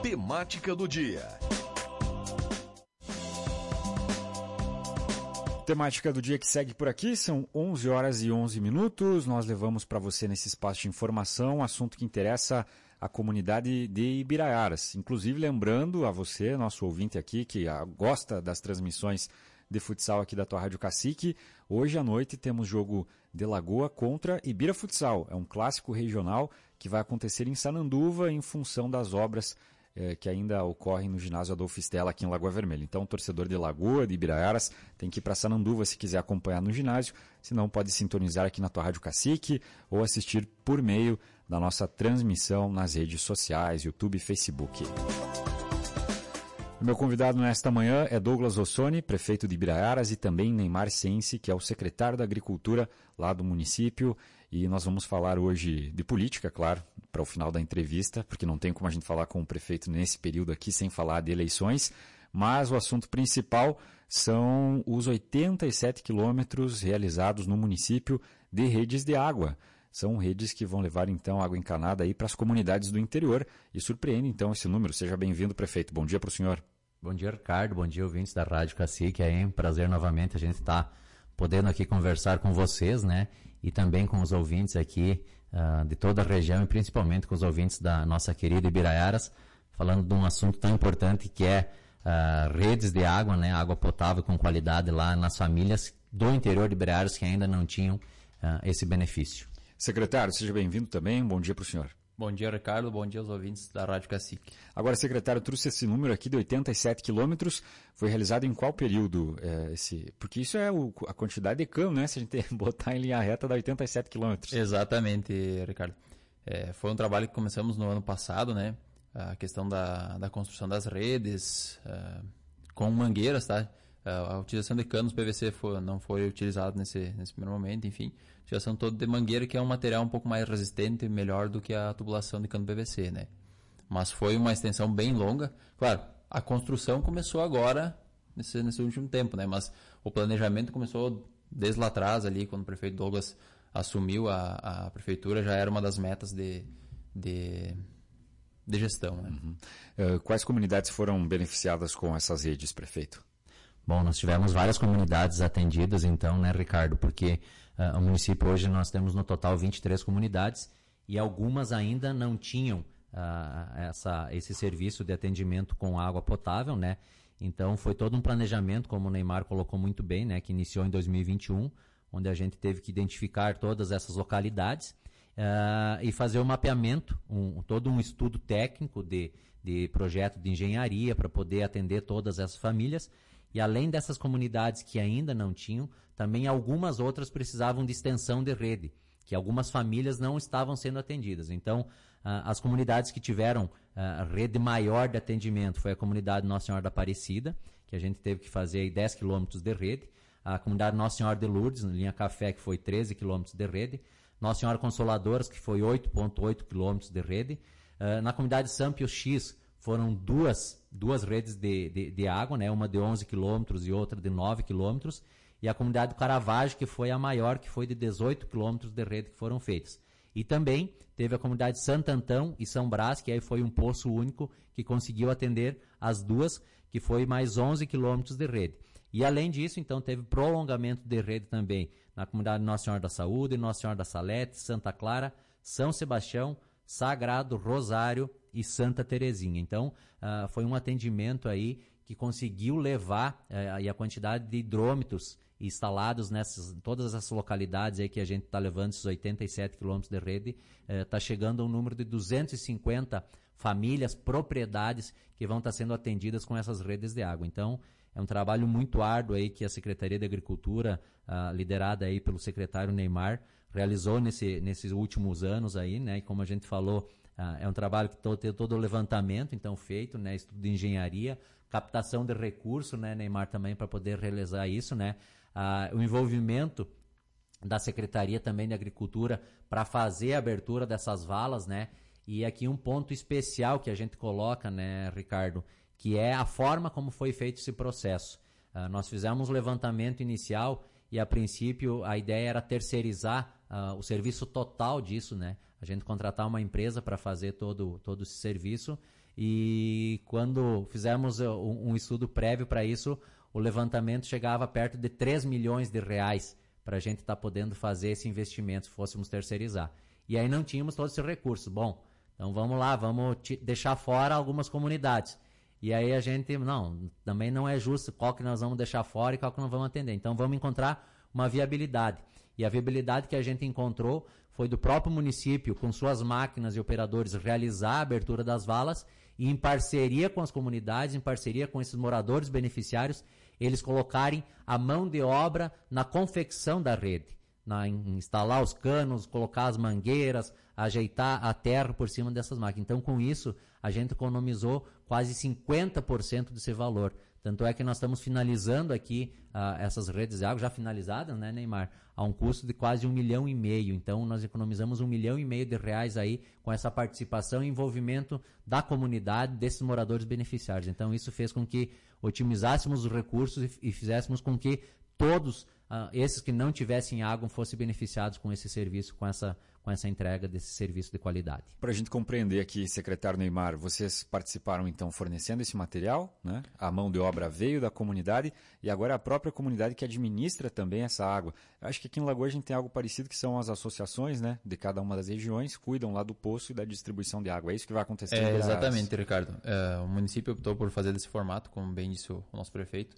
Temática do dia. Temática do dia que segue por aqui, são 11 horas e 11 minutos. Nós levamos para você nesse espaço de informação um assunto que interessa a comunidade de Ibiraiaras. Inclusive lembrando a você, nosso ouvinte aqui, que gosta das transmissões de futsal aqui da tua Rádio Cacique, hoje à noite temos jogo de Lagoa contra Ibira Futsal. É um clássico regional que vai acontecer em Sananduva em função das obras que ainda ocorrem no ginásio Adolfo Stella aqui em Lagoa Vermelha. Então, o torcedor de Lagoa, de Ibiraiaras, tem que ir para Sananduva se quiser acompanhar no ginásio, senão pode sintonizar aqui na tua Rádio Cacique ou assistir por meio da nossa transmissão nas redes sociais, YouTube e Facebook. O meu convidado nesta manhã é Douglas Rossoni, prefeito de Ibiraiaras, e também Neymar Sense, que é o secretário da Agricultura lá do município. E nós vamos falar hoje de política, claro, para o final da entrevista, porque não tem como a gente falar com o prefeito nesse período aqui sem falar de eleições. Mas o assunto principal são os 87 quilômetros realizados no município de redes de água. São redes que vão levar, então, água encanada aí para as comunidades do interior. E surpreende, então, esse número. Seja bem-vindo, prefeito. Bom dia para o senhor. Bom dia, Ricardo. Bom dia, ouvintes da Rádio Cacique. É um prazer novamente a gente estar podendo aqui conversar com vocês, né? E também com os ouvintes aqui de toda a região e principalmente com os ouvintes da nossa querida Ibiraiaras, falando de um assunto tão importante que é redes de água, né? Água potável com qualidade lá nas famílias do interior de Ibiraiaras que ainda não tinham esse benefício. Secretário, seja bem-vindo também. Bom dia para o senhor. Bom dia, Ricardo. Bom dia aos ouvintes da Rádio Cacique. Agora, secretário, trouxe esse número aqui de 87 quilômetros. Foi realizado em qual período? Porque isso é a quantidade de cano, né? Se a gente botar em linha reta, dá 87 quilômetros. Exatamente, Ricardo. Foi um trabalho que começamos no ano passado, né? A questão da construção das redes, com mangueiras, tá? A utilização de canos PVC não foi utilizada nesse primeiro momento, enfim. A utilização toda de mangueira, que é um material um pouco mais resistente e melhor do que a tubulação de cano PVC, né? Mas foi uma extensão bem longa. Claro, a construção começou agora, nesse último tempo, né? Mas o planejamento começou desde lá atrás, ali, quando o prefeito Douglas assumiu a prefeitura, já era uma das metas de gestão, né? Uhum. Quais comunidades foram beneficiadas com essas redes, prefeito? Bom, nós tivemos várias comunidades atendidas, então, né, Ricardo, porque o município hoje nós temos no total 23 comunidades e algumas ainda não tinham esse serviço de atendimento com água potável, né? Então, foi todo um planejamento, como o Neymar colocou muito bem, né, que iniciou em 2021, onde a gente teve que identificar todas essas localidades e fazer o mapeamento, todo um estudo técnico de projeto de engenharia para poder atender todas essas famílias. E além dessas comunidades que ainda não tinham, também algumas outras precisavam de extensão de rede, que algumas famílias não estavam sendo atendidas. Então, as comunidades que tiveram rede maior de atendimento foi a comunidade Nossa Senhora da Aparecida, que a gente teve que fazer aí 10 quilômetros de rede, a comunidade Nossa Senhora de Lourdes, na linha Café, que foi 13 quilômetros de rede, Nossa Senhora Consoladoras, que foi 8,8 quilômetros de rede, na comunidade Sampio X, foram duas redes de água, né? Uma de 11 quilômetros e outra de 9 quilômetros. E a comunidade do Caravaggio, que foi a maior, que foi de 18 quilômetros de rede que foram feitas. E também teve a comunidade Santo Antão e São Brás, que aí foi um poço único que conseguiu atender as duas, que foi mais 11 quilômetros de rede. E além disso, então, teve prolongamento de rede também na comunidade Nossa Senhora da Saúde, Nossa Senhora da Salete, Santa Clara, São Sebastião, Sagrado, Rosário e Santa Terezinha. Então, foi um atendimento aí que conseguiu levar e a quantidade de hidrômetros instalados todas essas localidades aí que a gente está levando, esses 87 quilômetros de rede, está chegando a um número de 250 famílias, propriedades que vão estar sendo atendidas com essas redes de água. Então, é um trabalho muito árduo aí que a Secretaria de Agricultura, liderada aí pelo secretário Neymar, realizou nesses últimos anos aí, né? E como a gente falou, é um trabalho que tem todo o levantamento, então, feito, né? Estudo de engenharia, captação de recurso, né, Neymar, também para poder realizar isso, né? O envolvimento da Secretaria também de Agricultura para fazer a abertura dessas valas, né? E aqui um ponto especial que a gente coloca, né, Ricardo, que é a forma como foi feito esse processo. Nós fizemos um levantamento inicial e, a princípio, a ideia era terceirizar o serviço total disso, né? A gente contratar uma empresa para fazer todo esse serviço e quando fizemos um estudo prévio para isso, o levantamento chegava perto de 3 milhões de reais para a gente estar podendo fazer esse investimento se fôssemos terceirizar. E aí não tínhamos todos esses recursos. Bom, então vamos lá, vamos deixar fora algumas comunidades. E aí a gente, também não é justo qual que nós vamos deixar fora e qual que nós vamos atender. Então vamos encontrar uma viabilidade. E a viabilidade que a gente encontrou foi do próprio município, com suas máquinas e operadores, realizar a abertura das valas e em parceria com as comunidades, em parceria com esses moradores beneficiários, eles colocarem a mão de obra na confecção da rede. Em instalar os canos, colocar as mangueiras, ajeitar a terra por cima dessas máquinas. Então, com isso, a gente economizou quase 50% desse valor. Tanto é que nós estamos finalizando aqui essas redes de água, já finalizadas, né, Neymar? A um custo de quase 1,5 milhão. Então, nós economizamos 1,5 milhão de reais aí com essa participação e envolvimento da comunidade, desses moradores beneficiários. Então, isso fez com que otimizássemos os recursos e fizéssemos com que todos esses que não tivessem água fossem beneficiados com esse serviço, com essa entrega desse serviço de qualidade. Para a gente compreender aqui, secretário Neymar, vocês participaram então fornecendo esse material, né? A mão de obra veio da comunidade e agora é a própria comunidade que administra também essa água. Eu acho que aqui em Lagoa a gente tem algo parecido, que são as associações, né, de cada uma das regiões, cuidam lá do poço e da distribuição de água. É isso que vai acontecer? Exatamente, Ricardo. O município optou por fazer desse formato, como bem disse o nosso prefeito,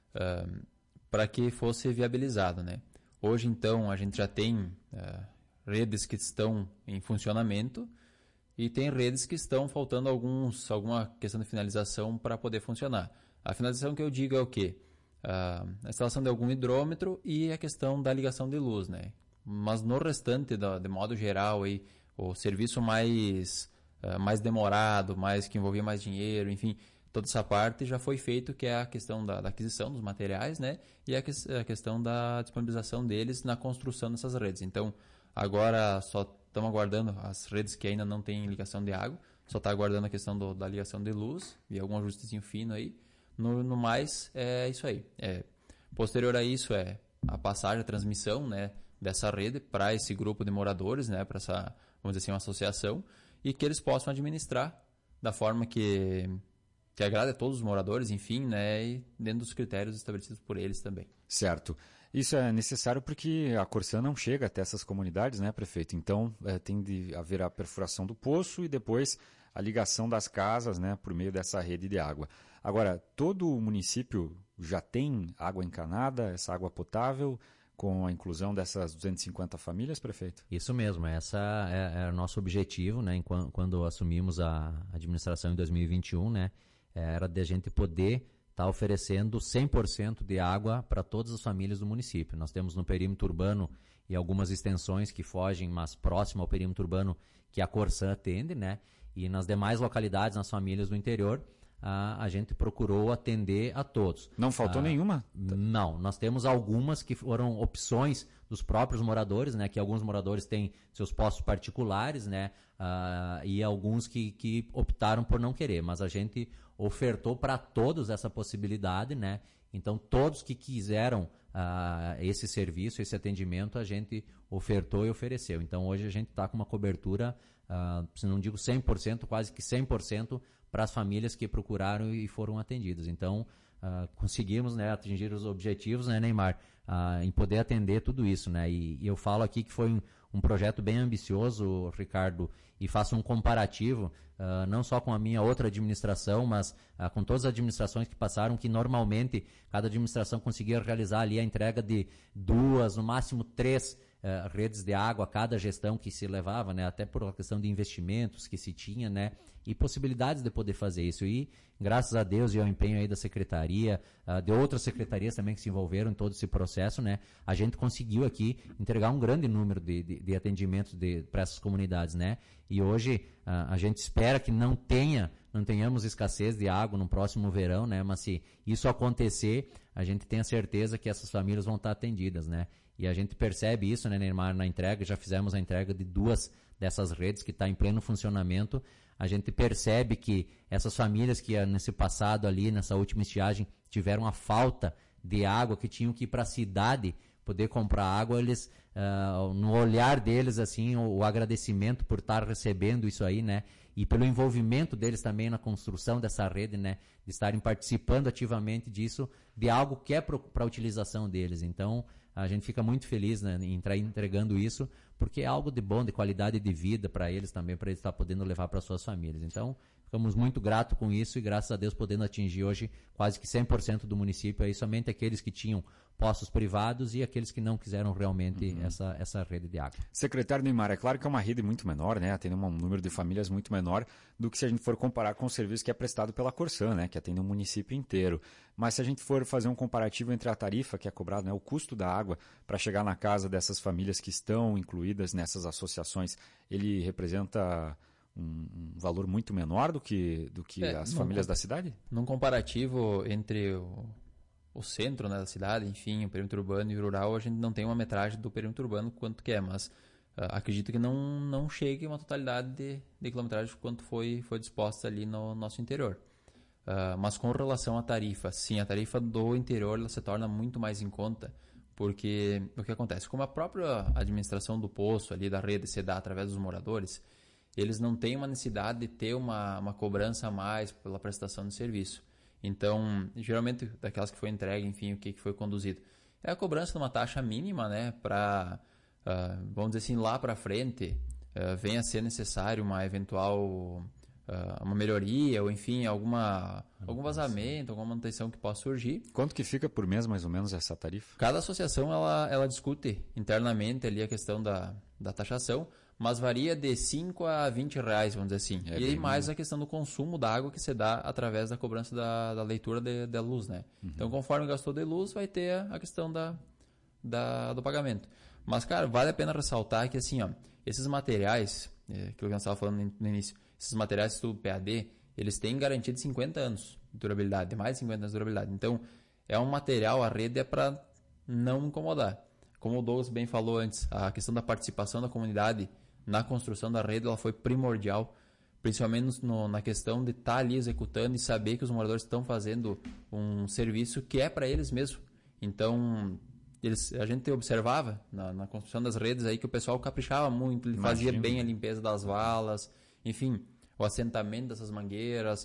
para que fosse viabilizado, né? Hoje, então, a gente já tem redes que estão em funcionamento e tem redes que estão faltando alguma questão de finalização para poder funcionar. A finalização que eu digo é o quê? A instalação de algum hidrômetro e a questão da ligação de luz, né? Mas no restante, de modo geral, aí, o serviço mais demorado, que envolvia mais dinheiro, enfim, toda essa parte já foi feito, que é a questão da aquisição dos materiais, né? E a questão da disponibilização deles na construção dessas redes. Então, agora só estamos aguardando as redes que ainda não têm ligação de água, só está aguardando a questão da ligação de luz e algum ajustezinho fino aí. No mais, é isso aí. Posterior a isso, a passagem, a transmissão, né, dessa rede para esse grupo de moradores, né, para essa, vamos dizer assim, uma associação, e que eles possam administrar da forma que agrada a todos os moradores, enfim, né, e dentro dos critérios estabelecidos por eles também. Certo. Isso é necessário porque a Corsã não chega até essas comunidades, né, prefeito? Então, tem de haver a perfuração do poço e depois a ligação das casas, né, por meio dessa rede de água. Agora, todo o município já tem água encanada, essa água potável, com a inclusão dessas 250 famílias, prefeito? Isso mesmo, essa é o nosso objetivo, né, quando assumimos a administração em 2021, né, era de a gente poder estar oferecendo 100% de água para todas as famílias do município. Nós temos no perímetro urbano e algumas extensões que fogem, mas próximo ao perímetro urbano, que a Corsã atende, né? E nas demais localidades, nas famílias do interior, a gente procurou atender a todos. Não faltou nenhuma? Não, nós temos algumas que foram opções dos próprios moradores, né? Que alguns moradores têm seus postos particulares, né? E alguns que optaram por não querer, mas a gente ofertou para todos essa possibilidade, né? Então, todos que quiseram esse serviço, esse atendimento, a gente ofertou e ofereceu. Então, hoje a gente está com uma cobertura, se não digo 100%, quase que 100% para as famílias que procuraram e foram atendidas. Então, conseguimos, né, atingir os objetivos, né, Neymar, em poder atender tudo isso, né? E eu falo aqui que foi um projeto bem ambicioso, Ricardo, e faço um comparativo, não só com a minha outra administração, mas com todas as administrações que passaram, que normalmente cada administração conseguia realizar ali a entrega de 2, no máximo 3 redes de água a cada gestão que se levava, né? Até por uma questão de investimentos que se tinha, né? E possibilidades de poder fazer isso. E graças a Deus e ao empenho aí da secretaria, de outras secretarias também que se envolveram em todo esse processo, né? A gente conseguiu aqui entregar um grande número de atendimentos para essas comunidades, né? E hoje a gente espera que não tenhamos escassez de água no próximo verão, né? Mas se isso acontecer, a gente tem a certeza que essas famílias vão estar atendidas, né? E a gente percebe isso, né, Neymar, na entrega. Já fizemos a entrega de 2 dessas redes que está em pleno funcionamento. A gente percebe que essas famílias que nesse passado ali, nessa última estiagem, tiveram a falta de água, que tinham que ir para a cidade poder comprar água, eles no olhar deles, assim, o agradecimento por estar recebendo isso aí, né? E pelo envolvimento deles também na construção dessa rede, né? De estarem participando ativamente disso, de algo que é para a utilização deles. Então, a gente fica muito feliz, né, em estar entregando isso, porque é algo de bom, de qualidade de vida para eles também, para eles estar podendo levar para suas famílias. Então, ficamos muito gratos com isso e, graças a Deus, podendo atingir hoje quase que 100% do município, aí somente aqueles que tinham postos privados e aqueles que não quiseram realmente essa rede de água. Secretário Neymar, é claro que é uma rede muito menor, né? Atende um número de famílias muito menor do que se a gente for comparar com o serviço que é prestado pela Corsan, né? Que atende um município inteiro. Mas se a gente for fazer um comparativo entre a tarifa que é cobrada, né? O custo da água para chegar na casa dessas famílias que estão incluídas nessas associações, ele representa um valor muito menor do que as famílias da cidade? Num comparativo entre o centro, né, da cidade, enfim, o perímetro urbano e o rural, a gente não tem uma metragem do perímetro urbano quanto que é, mas acredito que não chegue a uma totalidade de quilometragem quanto foi disposta ali no nosso interior. Mas com relação à tarifa, sim, a tarifa do interior ela se torna muito mais em conta, porque o que acontece? Como a própria administração do poço ali, da rede, se dá através dos moradores, eles não têm uma necessidade de ter uma cobrança a mais pela prestação de serviço. Então, geralmente, daquelas que foi entregue, enfim, o que foi conduzido. É a cobrança de uma taxa mínima, né, para, vamos dizer assim, lá para frente, venha a ser necessário uma eventual uma melhoria, ou enfim, algum vazamento, alguma manutenção que possa surgir. Quanto que fica por mês, mais ou menos, essa tarifa? Cada associação, ela discute internamente ali a questão da taxação, mas varia de 5 a 20 reais, vamos dizer assim. E aí mais a questão do consumo da água que se dá através da cobrança da leitura da luz, né? Então, conforme gastou de luz, vai ter a questão do pagamento. Mas, cara, vale a pena ressaltar que, assim, ó, esses materiais, que eu estava falando no início, esses materiais do PAD, eles têm garantia de 50 anos de durabilidade, de mais de 50 anos de durabilidade. Então, é um material, a rede é para não incomodar. Como o Douglas bem falou antes, a questão da participação da comunidade na construção da rede, ela foi primordial, principalmente na questão de estar ali executando e saber que os moradores estão fazendo um serviço que é para eles mesmo. Então, a gente observava na construção das redes aí que o pessoal caprichava muito, ele fazia bem a limpeza das valas, enfim, o assentamento dessas mangueiras,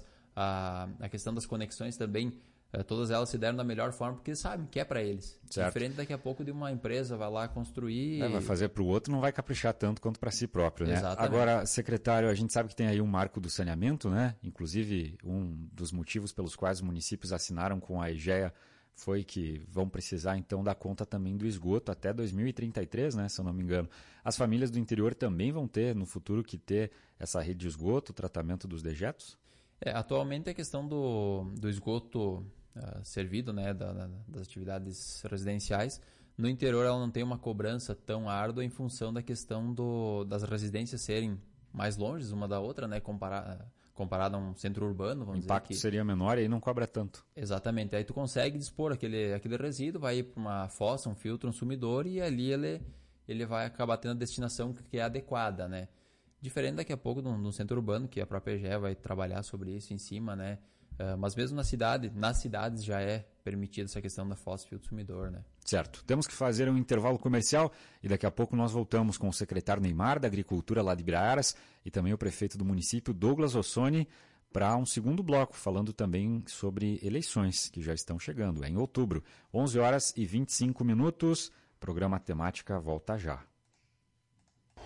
a questão das conexões também, todas elas se deram da melhor forma, porque sabem que é para eles. Certo. Diferente daqui a pouco de uma empresa vai lá construir... vai fazer para o outro, não vai caprichar tanto quanto para si próprio, né? Exatamente. Agora, secretário, a gente sabe que tem aí um marco do saneamento, né? Inclusive, um dos motivos pelos quais os municípios assinaram com a EGEA foi que vão precisar, então, dar conta também do esgoto até 2033, né? Se eu não me engano. As famílias do interior também vão ter, no futuro, que ter essa rede de esgoto, o tratamento dos dejetos? Atualmente, a questão do esgoto servido, né, das atividades residenciais, no interior ela não tem uma cobrança tão árdua em função da questão das residências serem mais longe uma da outra, né, comparado a um centro urbano, vamos dizer. O impacto seria menor e aí não cobra tanto. Exatamente. Aí tu consegue dispor aquele resíduo, vai ir para uma fossa, um filtro, um sumidor, e ali ele vai acabar tendo a destinação que é adequada, né? Diferente daqui a pouco de um centro urbano, que a própria EGE vai trabalhar sobre isso em cima, né? Mas mesmo nas cidades já é permitida essa questão da fossa, filtro, sumidor, né? Certo. Temos que fazer um intervalo comercial e daqui a pouco nós voltamos com o secretário Neymar da Agricultura lá de Ibiraiaras e também o prefeito do município, Douglas Rossoni, para um segundo bloco, falando também sobre eleições que já estão chegando. É em outubro, 11 horas e 25 minutos. Programa Temática volta já.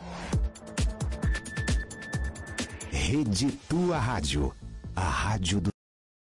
Rede Tua Rádio, a rádio do